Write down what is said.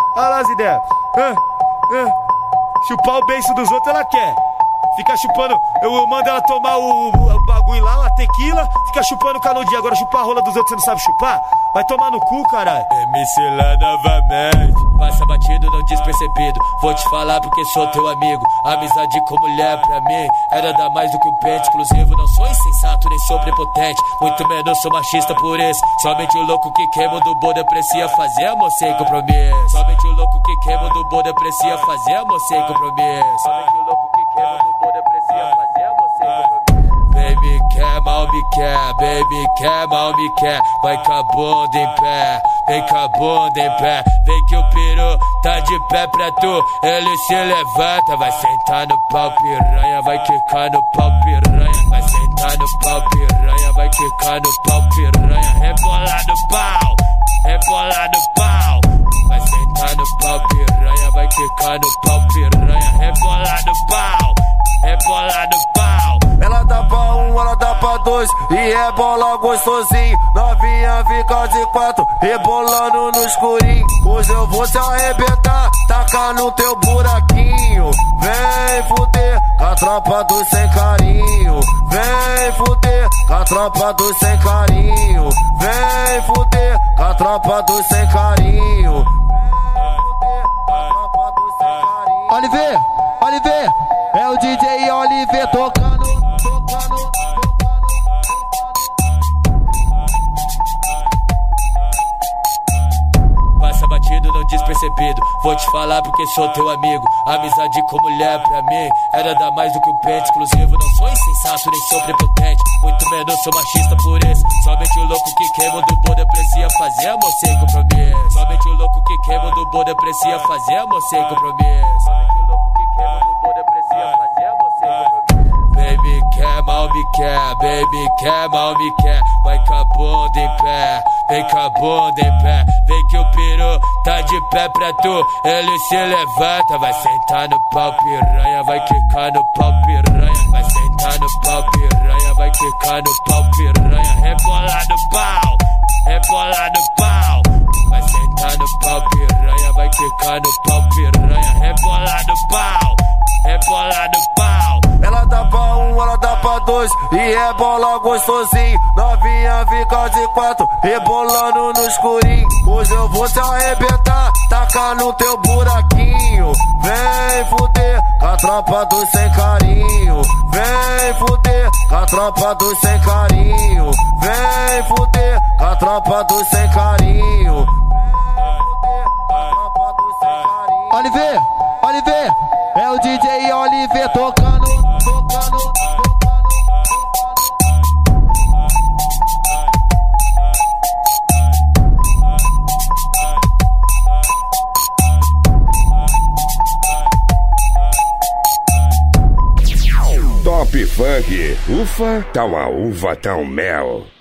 Olha lá as ideias. Chupar o beiço dos outros ela quer. Fica chupando, eu mando ela tomar o bagulho lá, a tequila, fica chupando o canudinho. Agora chupar a rola dos outros você não sabe chupar? Vai tomar no cu, caralho. MC lá novamente. Passa batido, não despercebido. Vou te falar porque sou teu amigo. Amizade com mulher pra mim era dar mais do que um pente. Exclusivo, não sou insensato nem sou prepotente. Muito menos sou machista por isso. Somente o louco que queima do bode aprecia fazer amor sem compromisso. Somente o louco que queima do bode aprecia fazer amor sem compromisso. Somente o louco que queima do bode aprecia fazer amor sem compromisso. Baby quer, mal me quer, baby quer, mal me quer. Vai com a bunda em pé, vem com a bunda em pé. Vem que o peru tá de pé pra tu. Ele se levanta, vai sentar no pau piranha. Vai quicar no pau piranha. Vai sentar no pau piranha. Vai quicar no pau piranha. Rebolar no pau, rebolar no pau. Vai sentar no pau piranha. Vai quicar no pau piranha. Rebolar no pau, rebolar no pau. Ela dá pra um, ela dá pra dois e rebola gostosinho. Novinha fica de quatro, rebolando no escurinho. Hoje eu vou te arrebentar, tacar no teu buraquinho. Vem fuder com a tropa do sem carinho. Vem fuder com a tropa do sem carinho. Vem fuder com a tropa do sem carinho. Oliver, Oliver, é o DJ Oliver tocando. Passa batido, não despercebido. Vou te falar porque sou teu amigo. Amizade com mulher pra mim era dar mais do que um pente. Exclusivo, não sou insensato nem sou prepotente. Muito menos sou machista por isso. Somente o louco que queima do bode aprecia fazer amor sem compromisso. Somente o louco que queima do bode aprecia fazer amor sem compromisso. Somente o louco que queima do bode aprecia fazer amor sem compromisso. Baby quer, mal me quer, baby quer, mal me quer. Vai com a bunda em pé, vem com a bunda em pé. Vem que o peru tá de pé pra tu. Ele se levanta, vai sentar no pau piranha. Vai quicar no pau piranha. Vai sentar no pau piranha. Vai quicar no pau piranha. Rebolar no pau, rebolar no pau. Vai sentar no pau piranha. Vai quicar no pau piranha. Rebolar no pau, rebolar no pau. Ela dá pra um, ela dá pra dois e rebola gostosinho. Novinha fica de quatro, rebolando no escurinho. Hoje eu vou te arrebentar, tacar no teu buraquinho. Vem fuder com a tropa do sem carinho. Vem fuder com a tropa do sem carinho. Vem fuder com a tropa do sem carinho. Oliver, Oliver, é o DJ Oliver tocando. Top Funk, ufa, tá uma uva, tá um mel.